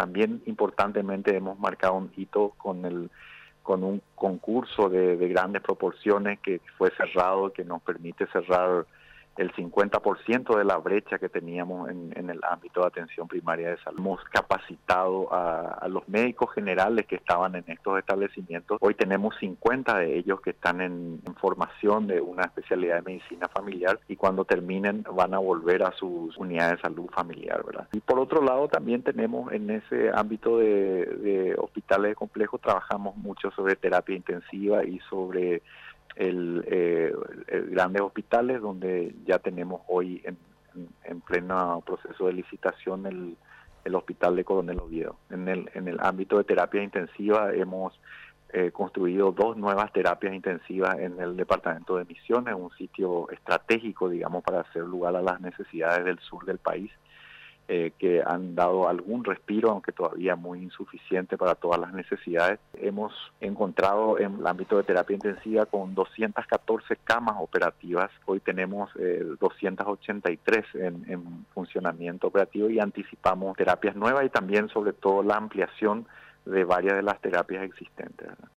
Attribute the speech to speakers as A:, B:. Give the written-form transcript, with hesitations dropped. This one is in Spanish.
A: también importantemente hemos marcado un hito con un concurso de grandes proporciones que fue cerrado, que nos permite cerrar el 50% de la brecha que teníamos en el ámbito de atención primaria de salud. Hemos capacitado a los médicos generales que estaban en estos establecimientos. Hoy tenemos 50 de ellos que están en formación de una especialidad de medicina familiar y cuando terminen van a volver a sus unidades de salud familiar, ¿verdad? Y por otro lado también tenemos en ese ámbito de hospitales de complejo, trabajamos mucho sobre terapia intensiva y sobre grandes hospitales donde ya tenemos hoy en pleno proceso de licitación el hospital de Coronel Oviedo. En el ámbito de terapia intensiva hemos construido 2 nuevas terapias intensivas en el departamento de Misiones, un sitio estratégico, digamos, para hacer lugar a las necesidades del sur del país, que han dado algún respiro, aunque todavía muy insuficiente para todas las necesidades. Hemos encontrado en el ámbito de terapia intensiva con 214 camas operativas. Hoy tenemos 283 en funcionamiento operativo y anticipamos terapias nuevas y también, sobre todo, la ampliación de varias de las terapias existentes, ¿verdad?